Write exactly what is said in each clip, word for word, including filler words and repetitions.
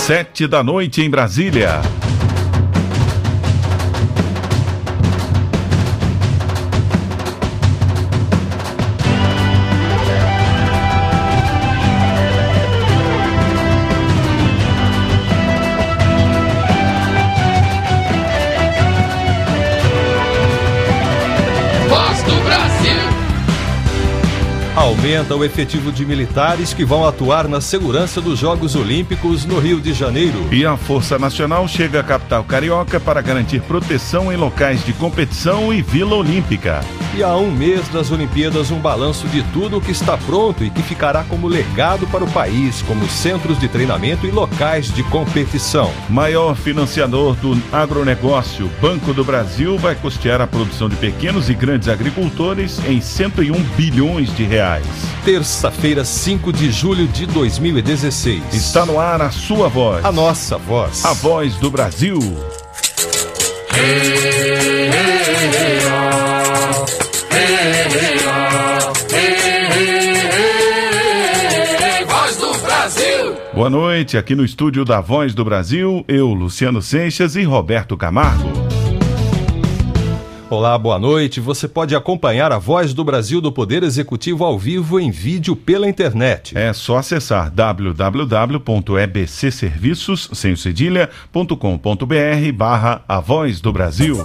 sete da noite em Brasília. Aumenta o efetivo de militares que vão atuar na segurança dos Jogos Olímpicos no Rio de Janeiro. E a Força Nacional chega à capital carioca para garantir proteção em locais de competição e Vila Olímpica. E há um mês das Olimpíadas, um balanço de tudo o que está pronto e que ficará como legado para o país, como centros de treinamento e locais de competição. Maior financiador do agronegócio, Banco do Brasil, vai custear a produção de pequenos e grandes agricultores em cento e um bilhões de reais. Terça-feira, cinco de julho de dois mil e dezesseis. Está no ar a sua voz. A nossa voz. A voz do Brasil. Hey, hey, hey, oh. Hey, hey, oh. Hey, hey, hey, voz do Brasil. Boa noite, aqui no estúdio da Voz do Brasil, eu, Luciano Seixas e Roberto Camargo. Olá, boa noite. Você pode acompanhar a Voz do Brasil do Poder Executivo ao vivo em vídeo pela internet. É só acessar w w w ponto e b c serviços sem cedilha ponto com ponto b r barra a Voz do Brasil.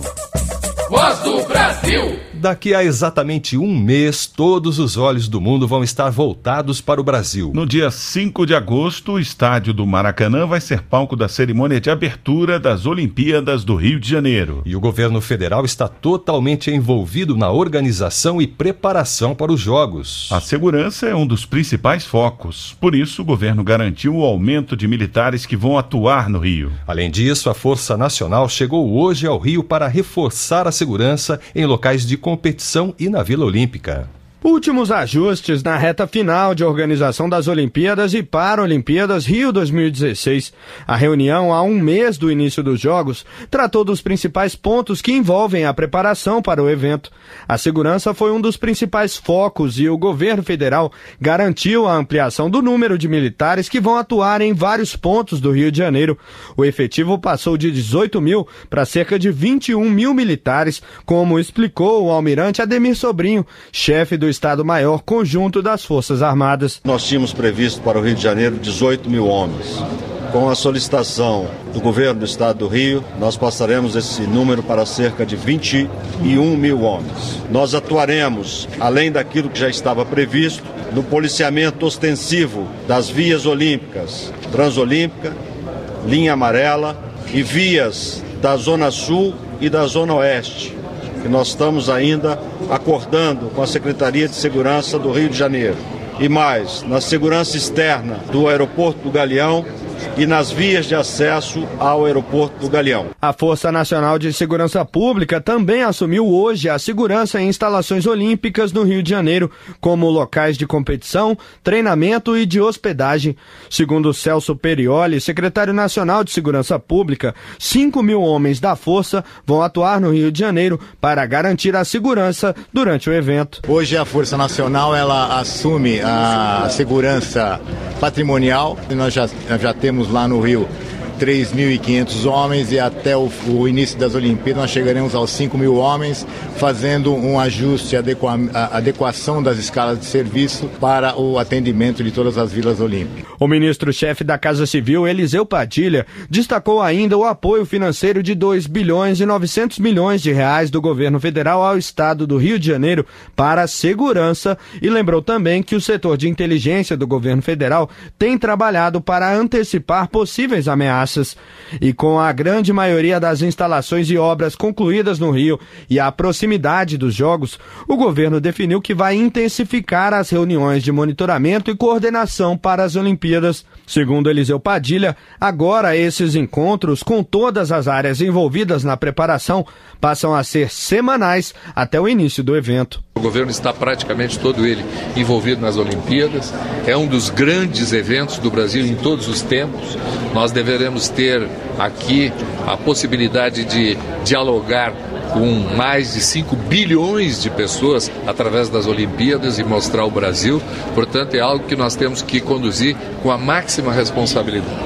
Voz do Brasil! Daqui a exatamente um mês, todos os olhos do mundo vão estar voltados para o Brasil. No dia cinco de agosto, o estádio do Maracanã vai ser palco da cerimônia de abertura das Olimpíadas do Rio de Janeiro. E o governo federal está totalmente envolvido na organização e preparação para os Jogos. A segurança é um dos principais focos. Por isso, o governo garantiu o aumento de militares que vão atuar no Rio. Além disso, a Força Nacional chegou hoje ao Rio para reforçar a segurança em locais de competição e na Vila Olímpica. Últimos ajustes na reta final de organização das Olimpíadas e Paralimpíadas Rio dois mil e dezesseis. A reunião, há um mês do início dos Jogos, tratou dos principais pontos que envolvem a preparação para o evento. A segurança foi um dos principais focos e o governo federal garantiu a ampliação do número de militares que vão atuar em vários pontos do Rio de Janeiro. O efetivo passou de dezoito mil para cerca de vinte e um mil militares, como explicou o almirante Ademir Sobrinho, chefe do Estado-Maior Conjunto das Forças Armadas. Nós tínhamos previsto para o Rio de Janeiro dezoito mil homens. Com a solicitação do governo do Estado do Rio, nós passaremos esse número para cerca de vinte e um mil homens. Nós atuaremos, além daquilo que já estava previsto, no policiamento ostensivo das vias olímpicas, Transolímpica, Linha Amarela e vias da Zona Sul e da Zona Oeste, que nós estamos ainda acordando com a Secretaria de Segurança do Rio de Janeiro. E mais, na segurança externa do aeroporto do Galeão e nas vias de acesso ao aeroporto do Galeão. A Força Nacional de Segurança Pública também assumiu hoje a segurança em instalações olímpicas no Rio de Janeiro, como locais de competição, treinamento e de hospedagem. Segundo Celso Perioli, secretário nacional de Segurança Pública, cinco mil homens da Força vão atuar no Rio de Janeiro para garantir a segurança durante o evento. Hoje a Força Nacional ela assume a segurança patrimonial. Nós já, já temos lá no Rio três mil e quinhentos homens e até o, o início das Olimpíadas nós chegaremos aos cinco mil homens, fazendo um ajuste, adequa, a, adequação das escalas de serviço para o atendimento de todas as vilas olímpicas. O ministro-chefe da Casa Civil, Eliseu Padilha, destacou ainda o apoio financeiro de dois bilhões e novecentos milhões de reais do governo federal ao estado do Rio de Janeiro para a segurança e lembrou também que o setor de inteligência do governo federal tem trabalhado para antecipar possíveis ameaças. E com a grande maioria das instalações e obras concluídas no Rio e a proximidade dos Jogos, o governo definiu que vai intensificar as reuniões de monitoramento e coordenação para as Olimpíadas. Segundo Eliseu Padilha, agora esses encontros com todas as áreas envolvidas na preparação passam a ser semanais até o início do evento. O governo está praticamente todo ele envolvido nas Olimpíadas. É um dos grandes eventos do Brasil em todos os tempos. Nós deveremos ter aqui a possibilidade de dialogar com mais de cinco bilhões de pessoas através das Olimpíadas e mostrar o Brasil. Portanto, é algo que nós temos que conduzir com a máxima responsabilidade.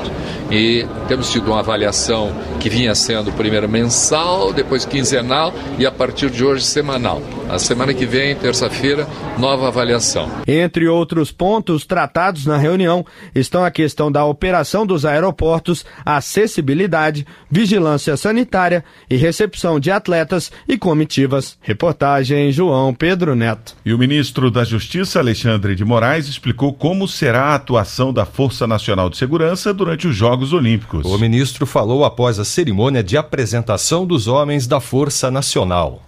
e temos tido uma avaliação que vinha sendo primeiro mensal, depois quinzenal e a partir de hoje semanal. A semana que vem, terça-feira, nova avaliação. Entre outros pontos tratados na reunião estão a questão da operação dos aeroportos, acessibilidade, vigilância sanitária e recepção de atletas e comitivas. Reportagem João Pedro Neto. E o ministro da Justiça, Alexandre de Moraes, explicou como será a atuação da Força Nacional de Segurança durante os Jogos Olímpicos. O ministro falou após a cerimônia de apresentação dos homens da Força Nacional.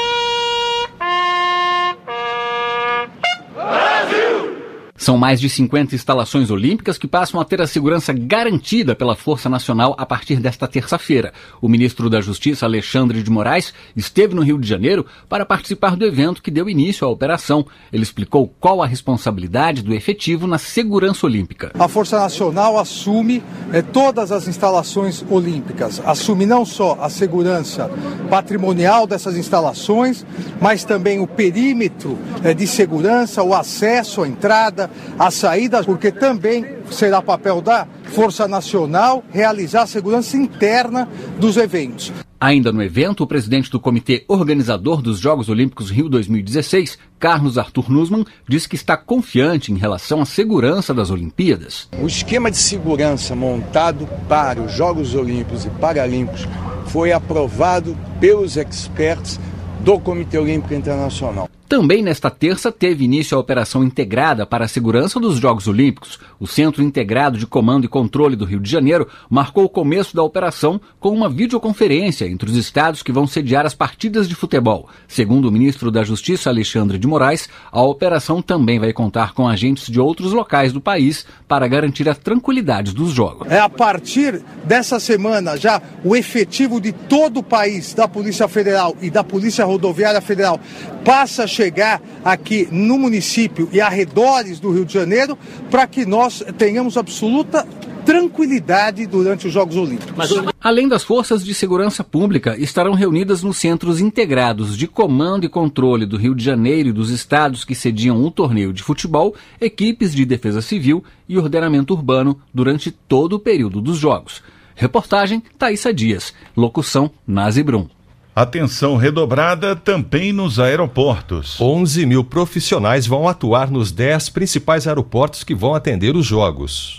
São mais de cinquenta instalações olímpicas que passam a ter a segurança garantida pela Força Nacional a partir desta terça-feira. O ministro da Justiça, Alexandre de Moraes, esteve no Rio de Janeiro para participar do evento que deu início à operação. Ele explicou qual a responsabilidade do efetivo na segurança olímpica. A Força Nacional assume eh, todas as instalações olímpicas, assume não só a segurança patrimonial dessas instalações, mas também o perímetro eh, de segurança, o acesso, a entrada, a saída, porque também será papel da Força Nacional realizar a segurança interna dos eventos. Ainda no evento, o presidente do Comitê Organizador dos Jogos Olímpicos Rio dois mil e dezesseis, Carlos Arthur Nussmann, disse que está confiante em relação à segurança das Olimpíadas. O esquema de segurança montado para os Jogos Olímpicos e Paralímpicos foi aprovado pelos experts do Comitê Olímpico Internacional. Também nesta terça teve início a operação integrada para a segurança dos Jogos Olímpicos. O Centro Integrado de Comando e Controle do Rio de Janeiro marcou o começo da operação com uma videoconferência entre os estados que vão sediar as partidas de futebol. Segundo o ministro da Justiça, Alexandre de Moraes, a operação também vai contar com agentes de outros locais do país para garantir a tranquilidade dos Jogos. É a partir dessa semana já o efetivo de todo o país, da Polícia Federal e da Polícia Rodoviária Federal, passa a chegar aqui no município e arredores do Rio de Janeiro para que nós tenhamos absoluta tranquilidade durante os Jogos Olímpicos. Além das forças de segurança pública, estarão reunidas nos centros integrados de comando e controle do Rio de Janeiro e dos estados que sediam o torneio de futebol, equipes de defesa civil e ordenamento urbano durante todo o período dos Jogos. Reportagem Thaísa Dias. Locução Nazi Brum. Atenção redobrada também nos aeroportos. onze mil profissionais vão atuar nos dez principais aeroportos que vão atender os Jogos.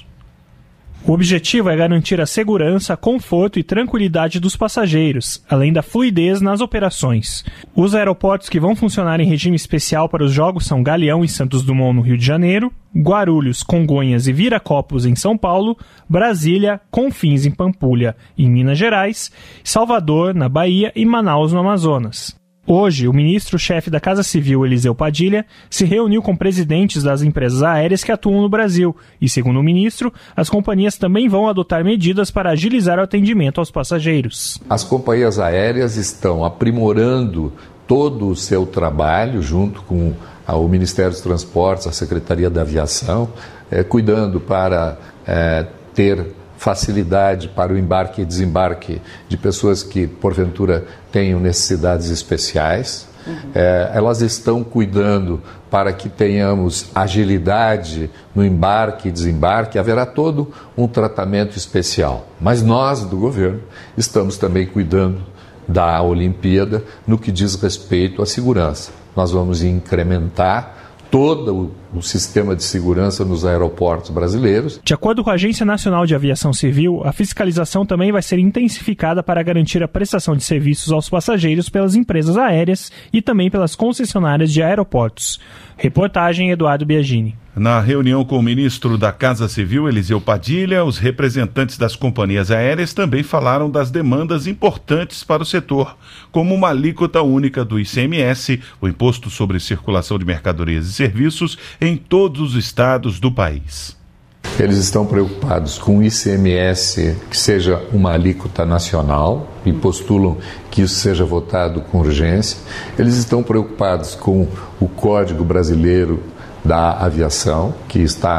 O objetivo é garantir a segurança, conforto e tranquilidade dos passageiros, além da fluidez nas operações. Os aeroportos que vão funcionar em regime especial para os Jogos são Galeão e Santos Dumont, no Rio de Janeiro, Guarulhos, Congonhas e Viracopos, em São Paulo, Brasília, Confins, em Pampulha, em Minas Gerais, Salvador, na Bahia e Manaus, no Amazonas. Hoje, o ministro-chefe da Casa Civil, Eliseu Padilha, se reuniu com presidentes das empresas aéreas que atuam no Brasil e, segundo o ministro, as companhias também vão adotar medidas para agilizar o atendimento aos passageiros. As companhias aéreas estão aprimorando todo o seu trabalho junto com o Ministério dos Transportes, a Secretaria da Aviação, eh, cuidando para eh, ter facilidade para o embarque e desembarque de pessoas que, porventura, tenham necessidades especiais. Uhum. É, elas estão cuidando para que tenhamos agilidade no embarque e desembarque. Haverá todo um tratamento especial. Mas nós, do governo, estamos também cuidando da Olimpíada no que diz respeito à segurança. Nós vamos incrementar todo o, o sistema de segurança nos aeroportos brasileiros. De acordo com a Agência Nacional de Aviação Civil, a fiscalização também vai ser intensificada para garantir a prestação de serviços aos passageiros pelas empresas aéreas e também pelas concessionárias de aeroportos. Reportagem Eduardo Biagini. Na reunião com o ministro da Casa Civil, Eliseu Padilha, os representantes das companhias aéreas também falaram das demandas importantes para o setor, como uma alíquota única do I C M S, o Imposto sobre Circulação de Mercadorias e Serviços, em todos os estados do país. Eles estão preocupados com o I C M S que seja uma alíquota nacional e postulam que isso seja votado com urgência. Eles estão preocupados com o Código Brasileiro da Aviação, que está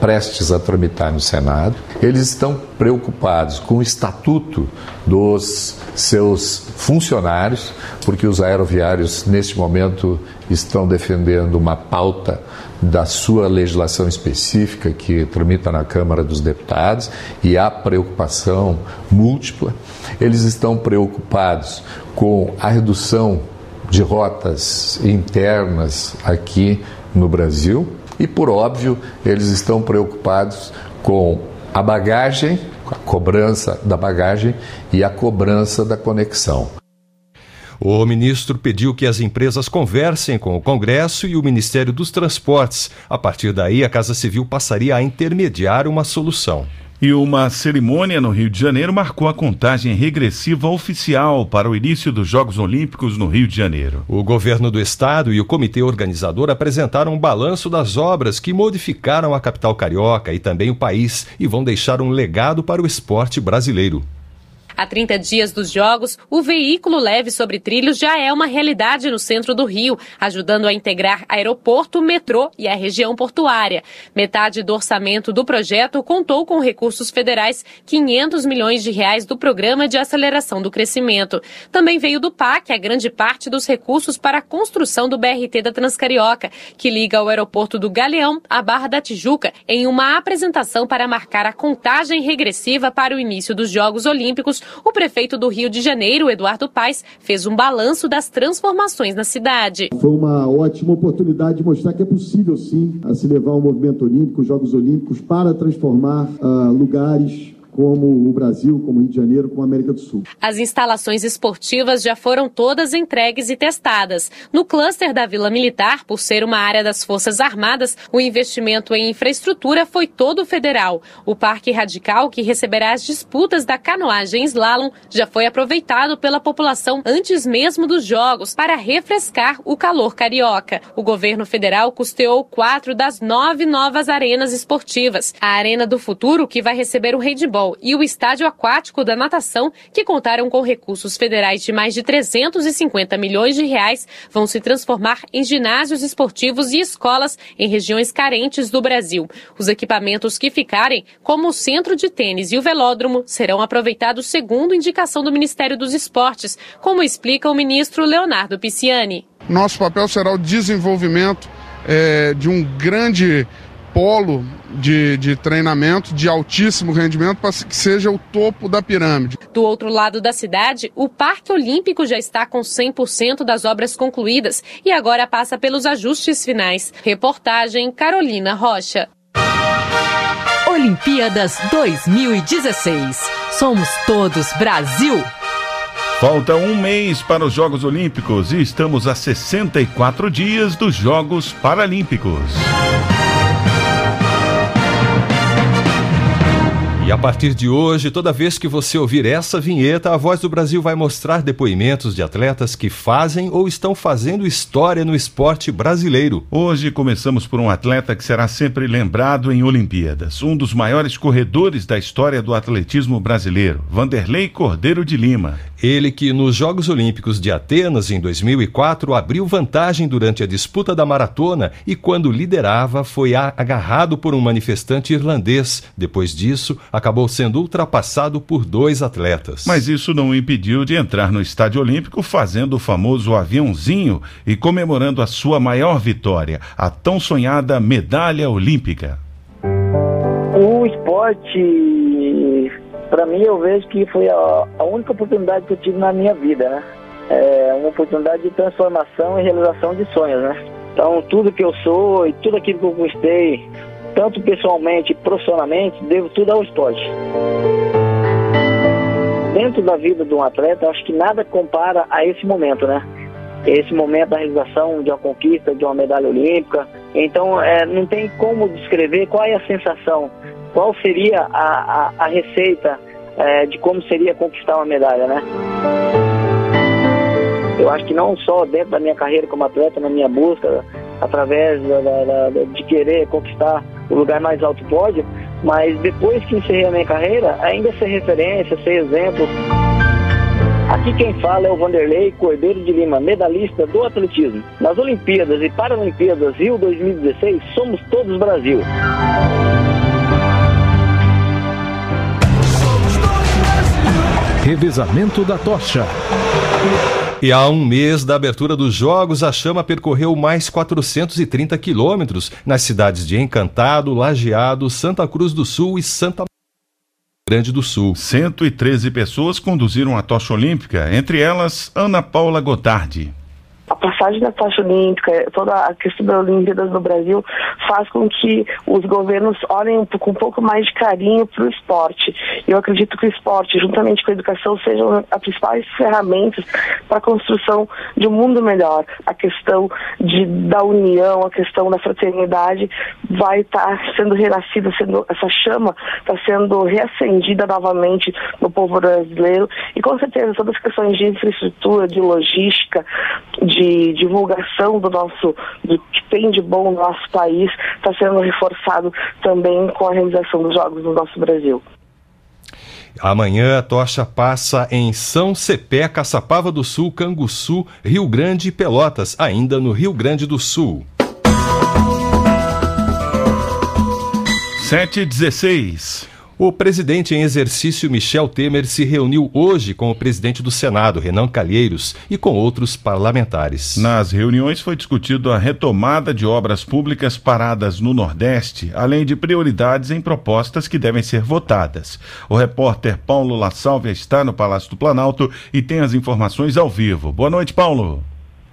prestes a tramitar no Senado. Eles estão preocupados com o estatuto dos seus funcionários, porque os aeroviários, neste momento, estão defendendo uma pauta da sua legislação específica que tramita na Câmara dos Deputados, e há preocupação múltipla. Eles estão preocupados com a redução de rotas internas aqui no Brasil e, por óbvio, eles estão preocupados com a bagagem, a cobrança da bagagem e a cobrança da conexão. O ministro pediu que as empresas conversem com o Congresso e o Ministério dos Transportes. A partir daí, a Casa Civil passaria a intermediar uma solução. E uma cerimônia no Rio de Janeiro marcou a contagem regressiva oficial para o início dos Jogos Olímpicos no Rio de Janeiro. O governo do estado e o comitê organizador apresentaram um balanço das obras que modificaram a capital carioca e também o país e vão deixar um legado para o esporte brasileiro. Há trinta dias dos Jogos, o veículo leve sobre trilhos já é uma realidade no centro do Rio, ajudando a integrar aeroporto, metrô e a região portuária. Metade do orçamento do projeto contou com recursos federais, quinhentos milhões de reais do Programa de Aceleração do Crescimento. Também veio do P A C a grande parte dos recursos para a construção do B R T da Transcarioca, que liga o aeroporto do Galeão à Barra da Tijuca, em uma apresentação para marcar a contagem regressiva para o início dos Jogos Olímpicos. O prefeito do Rio de Janeiro, Eduardo Paes, fez um balanço das transformações na cidade. Foi uma ótima oportunidade de mostrar que é possível, sim, a se levar o movimento olímpico, os Jogos Olímpicos, para transformar uh, lugares como o Brasil, como o Rio de Janeiro, como a América do Sul. As instalações esportivas já foram todas entregues e testadas. No cluster da Vila Militar, por ser uma área das Forças Armadas, o investimento em infraestrutura foi todo federal. O Parque Radical, que receberá as disputas da canoagem slalom, já foi aproveitado pela população antes mesmo dos Jogos para refrescar o calor carioca. O governo federal custeou quatro das nove novas arenas esportivas. A Arena do Futuro, que vai receber o handebol, e o estádio aquático da natação, que contaram com recursos federais de mais de trezentos e cinquenta milhões de reais, vão se transformar em ginásios esportivos e escolas em regiões carentes do Brasil. Os equipamentos que ficarem, como o centro de tênis e o velódromo, serão aproveitados segundo indicação do Ministério dos Esportes, como explica o ministro Leonardo Pisciani. Nosso papel será o desenvolvimento é, de um grande polo de, de treinamento de altíssimo rendimento para que seja o topo da pirâmide. Do outro lado da cidade, o Parque Olímpico já está com cem por cento das obras concluídas e agora passa pelos ajustes finais. Reportagem Carolina Rocha. Olimpíadas dois mil e dezesseis. Somos todos Brasil. Falta um mês para os Jogos Olímpicos e estamos a sessenta e quatro dias dos Jogos Paralímpicos. E a partir de hoje, toda vez que você ouvir essa vinheta, a Voz do Brasil vai mostrar depoimentos de atletas que fazem ou estão fazendo história no esporte brasileiro. Hoje começamos por um atleta que será sempre lembrado em Olimpíadas, um dos maiores corredores da história do atletismo brasileiro, Vanderlei Cordeiro de Lima. Ele que nos Jogos Olímpicos de Atenas, em dois mil e quatro, abriu vantagem durante a disputa da maratona e, quando liderava, foi agarrado por um manifestante irlandês. Depois disso, acabou sendo ultrapassado por dois atletas. Mas isso não o impediu de entrar no Estádio Olímpico fazendo o famoso aviãozinho e comemorando a sua maior vitória, a tão sonhada medalha olímpica. O esporte, para mim, eu vejo que foi a, a única oportunidade que eu tive na minha vida, né? É uma oportunidade de transformação e realização de sonhos, né? Então, tudo que eu sou e tudo aquilo que eu conquistei, tanto pessoalmente e profissionalmente, devo tudo ao esporte. Dentro da vida de um atleta, acho que nada compara a esse momento, né? Esse momento da realização de uma conquista, de uma medalha olímpica. Então, é, não tem como descrever qual é a sensação, qual seria a, a, a receita é, de como seria conquistar uma medalha, né? Eu acho que não só dentro da minha carreira como atleta, na minha busca, através da, da, da, de querer conquistar o lugar mais alto pódio, mas depois que encerrei a minha carreira, ainda ser referência, ser exemplo. Aqui quem fala é o Vanderlei Cordeiro de Lima, medalhista do atletismo. Nas Olimpíadas e Paralimpíadas Rio dois mil e dezesseis, somos todos Brasil. revezamento da tocha. E há um mês da abertura dos Jogos, a chama percorreu mais quatrocentos e trinta quilômetros nas cidades de Encantado, Lajeado, Santa Cruz do Sul e Santa Grande do Sul. cento e treze pessoas conduziram a tocha olímpica, entre elas Ana Paula Gotardi. A passagem da tocha olímpica, toda a questão das Olimpíadas no Brasil, faz com que os governos olhem com um pouco mais de carinho para o esporte. Eu acredito que o esporte, juntamente com a educação, sejam as principais ferramentas para a construção de um mundo melhor. A questão de, da união, a questão da fraternidade vai estar tá sendo renascida, sendo, essa chama está sendo reacendida novamente no povo brasileiro. E com certeza todas as questões de infraestrutura, de logística, de de divulgação do nosso, do que tem de bom no nosso país, está sendo reforçado também com a realização dos Jogos no nosso Brasil. Amanhã a tocha passa em São Cepé, Caçapava do Sul, Canguçu, Rio Grande e Pelotas, ainda no Rio Grande do Sul. sete e dezesseis. O presidente em exercício Michel Temer se reuniu hoje com o presidente do Senado, Renan Calheiros, e com outros parlamentares. Nas reuniões foi discutido a retomada de obras públicas paradas no Nordeste, além de prioridades em propostas que devem ser votadas. O repórter Paulo La Sálvia está no Palácio do Planalto e tem as informações ao vivo. Boa noite, Paulo.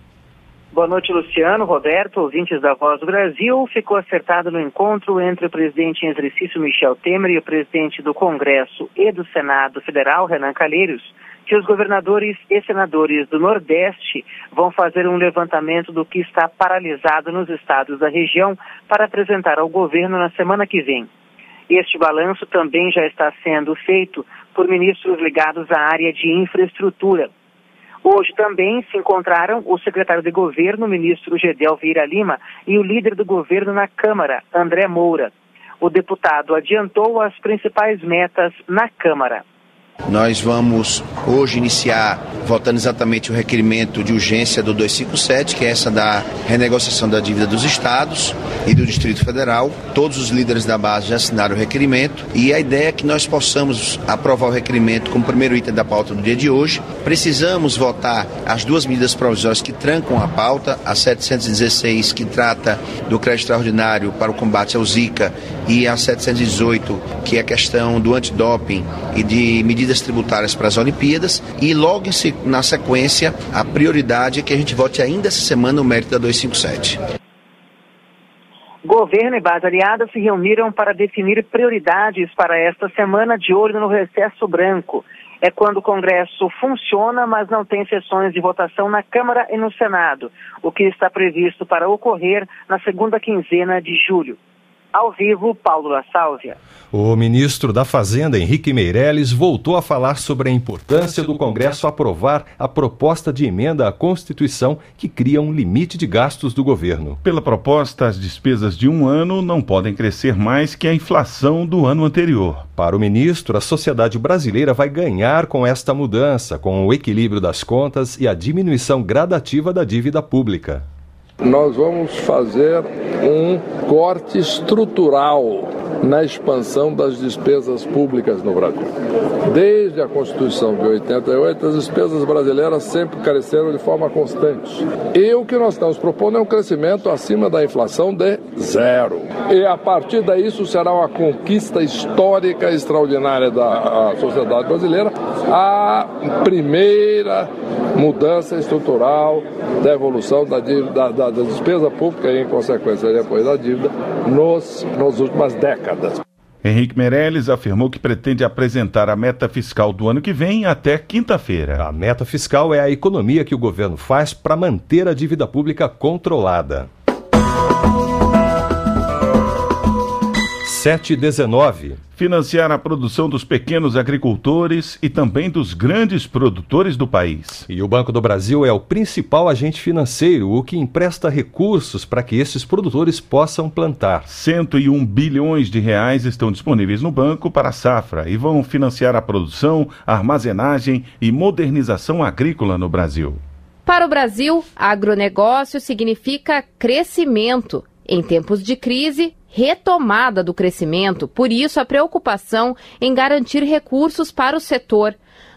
Boa noite, Luciano, Roberto, ouvintes da Voz do Brasil. Ficou acertado no encontro entre o presidente em exercício Michel Temer e o presidente do Congresso e do Senado Federal, Renan Calheiros, que os governadores e senadores do Nordeste vão fazer um levantamento do que está paralisado nos estados da região para apresentar ao governo na semana que vem. Este balanço também já está sendo feito por ministros ligados à área de infraestrutura. Hoje também se encontraram o secretário de governo, o ministro Gedel Vieira Lima, e o líder do governo na Câmara, André Moura. O deputado adiantou as principais metas na Câmara. Nós vamos hoje iniciar votando exatamente o requerimento de urgência do duzentos e cinquenta e sete, que é essa da renegociação da dívida dos estados e do Distrito Federal. Todos os líderes da base já assinaram o requerimento e a ideia é que nós possamos aprovar o requerimento como primeiro item da pauta do dia de hoje. Precisamos votar as duas medidas provisórias que trancam a pauta, a setecentos e dezesseis, que trata do crédito extraordinário para o combate ao Zika, e a setecentos e dezoito, que é a questão do antidoping e de medidas tributárias para as Olimpíadas, e logo na sequência a prioridade é que a gente vote ainda essa semana o mérito da duzentos e cinquenta e sete. Governo e base aliada se reuniram para definir prioridades para esta semana, de olho no recesso branco. É quando o Congresso funciona, mas não tem sessões de votação na Câmara e no Senado, o que está previsto para ocorrer na segunda quinzena de julho. Ao vivo, Paulo La Sálvia. O ministro da Fazenda, Henrique Meirelles, voltou a falar sobre a importância do Congresso aprovar a proposta de emenda à Constituição que cria um limite de gastos do governo. Pela proposta, as despesas de um ano não podem crescer mais que a inflação do ano anterior. Para o ministro, a sociedade brasileira vai ganhar com esta mudança, com o equilíbrio das contas e a diminuição gradativa da dívida pública. Nós vamos fazer um corte estrutural na expansão das despesas públicas no Brasil. Desde a Constituição de oitenta e oito, as despesas brasileiras sempre cresceram de forma constante. E o que nós estamos propondo é um crescimento acima da inflação de zero. E a partir daí isso será uma conquista histórica extraordinária da sociedade brasileira, a primeira mudança estrutural da evolução da, dívida, da, da, da despesa pública e, em consequência, depois da dívida, nos, nas últimas décadas. Henrique Meirelles afirmou que pretende apresentar a meta fiscal do ano que vem até quinta-feira. A meta fiscal é a economia que o governo faz para manter a dívida pública controlada. sete e dezenove. Financiar a produção dos pequenos agricultores e também dos grandes produtores do país. E o Banco do Brasil é o principal agente financeiro, o que empresta recursos para que esses produtores possam plantar. cento e um bilhões de reais estão disponíveis no banco para a safra e vão financiar a produção, a armazenagem e modernização agrícola no Brasil. Para o Brasil, agronegócio significa crescimento. Em tempos de crise, retomada do crescimento, por isso a preocupação em garantir recursos para o setor.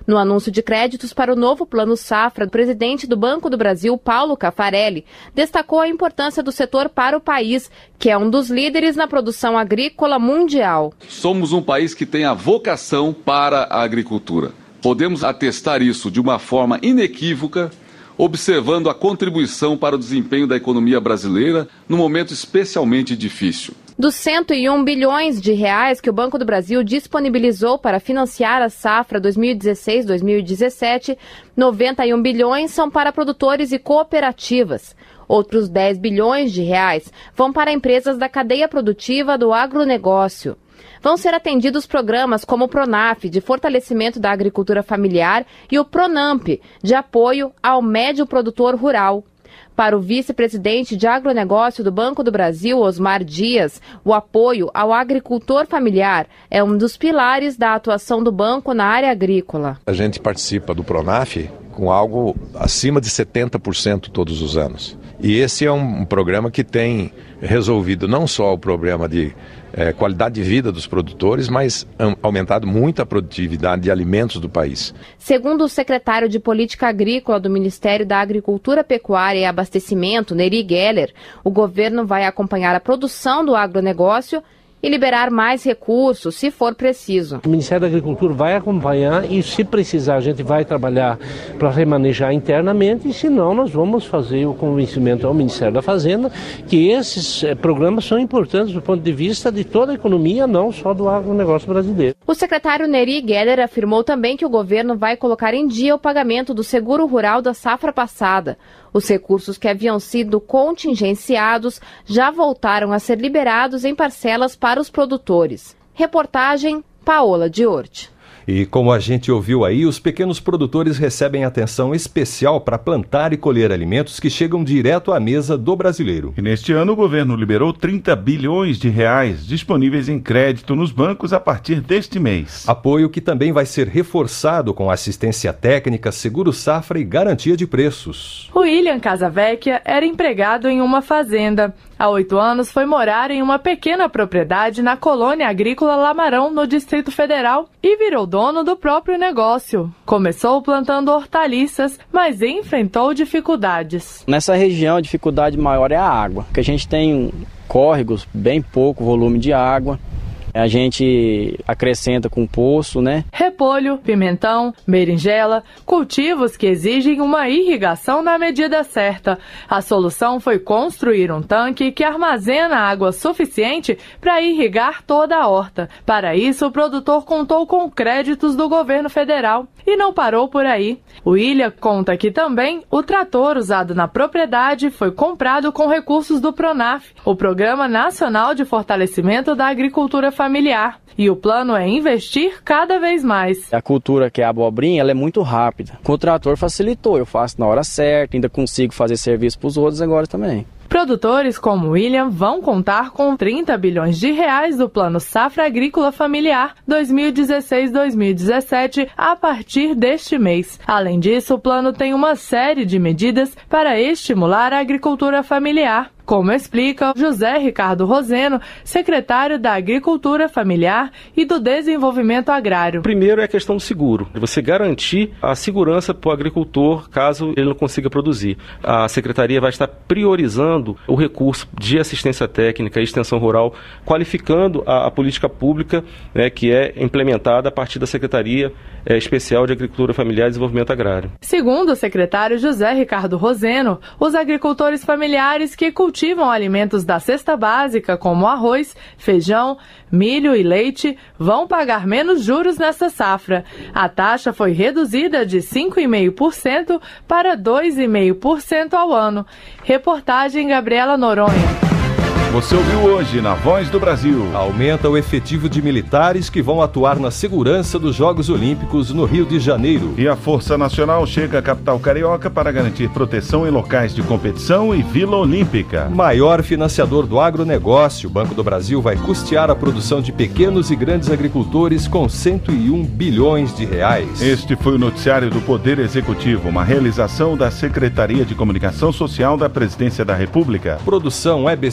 No anúncio de créditos para o novo Plano Safra, o presidente do Banco do Brasil, Paulo Caffarelli, destacou a importância do setor para o país, que é um dos líderes na produção agrícola mundial. Somos um país que tem a vocação para a agricultura. Podemos atestar isso de uma forma inequívoca, observando a contribuição para o desempenho da economia brasileira num momento especialmente difícil. Dos cento e um bilhões de reais que o Banco do Brasil disponibilizou para financiar a safra dois mil e dezesseis dois mil e dezessete, noventa e um bilhões são para produtores e cooperativas. Outros dez bilhões de reais vão para empresas da cadeia produtiva do agronegócio. Vão ser atendidos programas como o PRONAF, de fortalecimento da agricultura familiar, e o PRONAMP, de apoio ao médio produtor rural. Para o vice-presidente de agronegócio do Banco do Brasil, Osmar Dias, o apoio ao agricultor familiar é um dos pilares da atuação do banco na área agrícola. A gente participa do PRONAF com algo acima de setenta por cento todos os anos. E esse é um programa que tem resolvido não só o problema de é, qualidade de vida dos produtores, mas um, aumentado muito a produtividade de alimentos do país. Segundo o secretário de Política Agrícola do Ministério da Agricultura, Pecuária e Abastecimento, Neri Geller, o governo vai acompanhar a produção do agronegócio e liberar mais recursos, se for preciso. O Ministério da Agricultura vai acompanhar e, se precisar, a gente vai trabalhar para remanejar internamente, e se não, nós vamos fazer o convencimento ao Ministério da Fazenda que esses eh, programas são importantes do ponto de vista de toda a economia, não só do agronegócio brasileiro. O secretário Neri Geller afirmou também que o governo vai colocar em dia o pagamento do seguro rural da safra passada. Os recursos que haviam sido contingenciados já voltaram a ser liberados em parcelas para os produtores. Reportagem Paola Diorti. E como a gente ouviu aí, os pequenos produtores recebem atenção especial para plantar e colher alimentos que chegam direto à mesa do brasileiro. E neste ano o governo liberou trinta bilhões de reais disponíveis em crédito nos bancos a partir deste mês. Apoio que também vai ser reforçado com assistência técnica, seguro safra e garantia de preços. O William Casavecchia era empregado em uma fazenda. Há oito anos foi morar em uma pequena propriedade na colônia agrícola Lamarão, no Distrito Federal, e virou dono do próprio negócio. Começou plantando hortaliças, mas enfrentou dificuldades. Nessa região a dificuldade maior é a água, porque a gente tem córregos, bem pouco volume de água. A gente acrescenta com poço, né? Repolho, pimentão, berinjela, cultivos que exigem uma irrigação na medida certa. A solução foi construir um tanque que armazena água suficiente para irrigar toda a horta. Para isso, o produtor contou com créditos do governo federal e não parou por aí. O William conta que também o trator usado na propriedade foi comprado com recursos do PRONAF, o Programa Nacional de Fortalecimento da Agricultura Familiar. E o plano é investir cada vez mais. A cultura, que é a abobrinha, ela é muito rápida. Com o trator facilitou, eu faço na hora certa, ainda consigo fazer serviço para os outros agora também. Produtores como o William vão contar com trinta bilhões de reais do Plano Safra Agrícola Familiar dois mil e dezesseis dois mil e dezessete a partir deste mês. Além disso, o plano tem uma série de medidas para estimular a agricultura familiar, como explica José Ricardo Roseno, secretário da Agricultura Familiar e do Desenvolvimento Agrário. Primeiro é a questão do seguro, você garantir a segurança para o agricultor caso ele não consiga produzir. A Secretaria vai estar priorizando o recurso de assistência técnica e extensão rural, qualificando a, a política pública, né, que é implementada a partir da Secretaria é, Especial de Agricultura Familiar e Desenvolvimento Agrário. Segundo o secretário José Ricardo Roseno, os agricultores familiares que cultivam alimentos da cesta básica, como arroz, feijão, milho e leite, vão pagar menos juros nesta safra. A taxa foi reduzida de cinco vírgula cinco por cento para dois vírgula cinco por cento ao ano. Reportagem Gabriela Noronha. Você ouviu hoje na Voz do Brasil. Aumenta o efetivo de militares que vão atuar na segurança dos Jogos Olímpicos no Rio de Janeiro. E a Força Nacional chega à capital carioca para garantir proteção em locais de competição e Vila Olímpica. Maior financiador do agronegócio, o Banco do Brasil vai custear a produção de pequenos e grandes agricultores com cento e um bilhões de reais. Este foi o noticiário do Poder Executivo, uma realização da Secretaria de Comunicação Social da Presidência da República. Produção E B C Serviços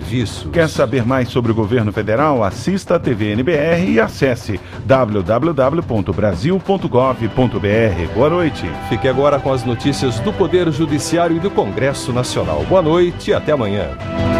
serviços. Quer saber mais sobre o governo federal? Assista a T V N B R e acesse w w w ponto brasil ponto gov ponto b r. Boa noite. Fique agora com as notícias do Poder Judiciário e do Congresso Nacional. Boa noite e até amanhã.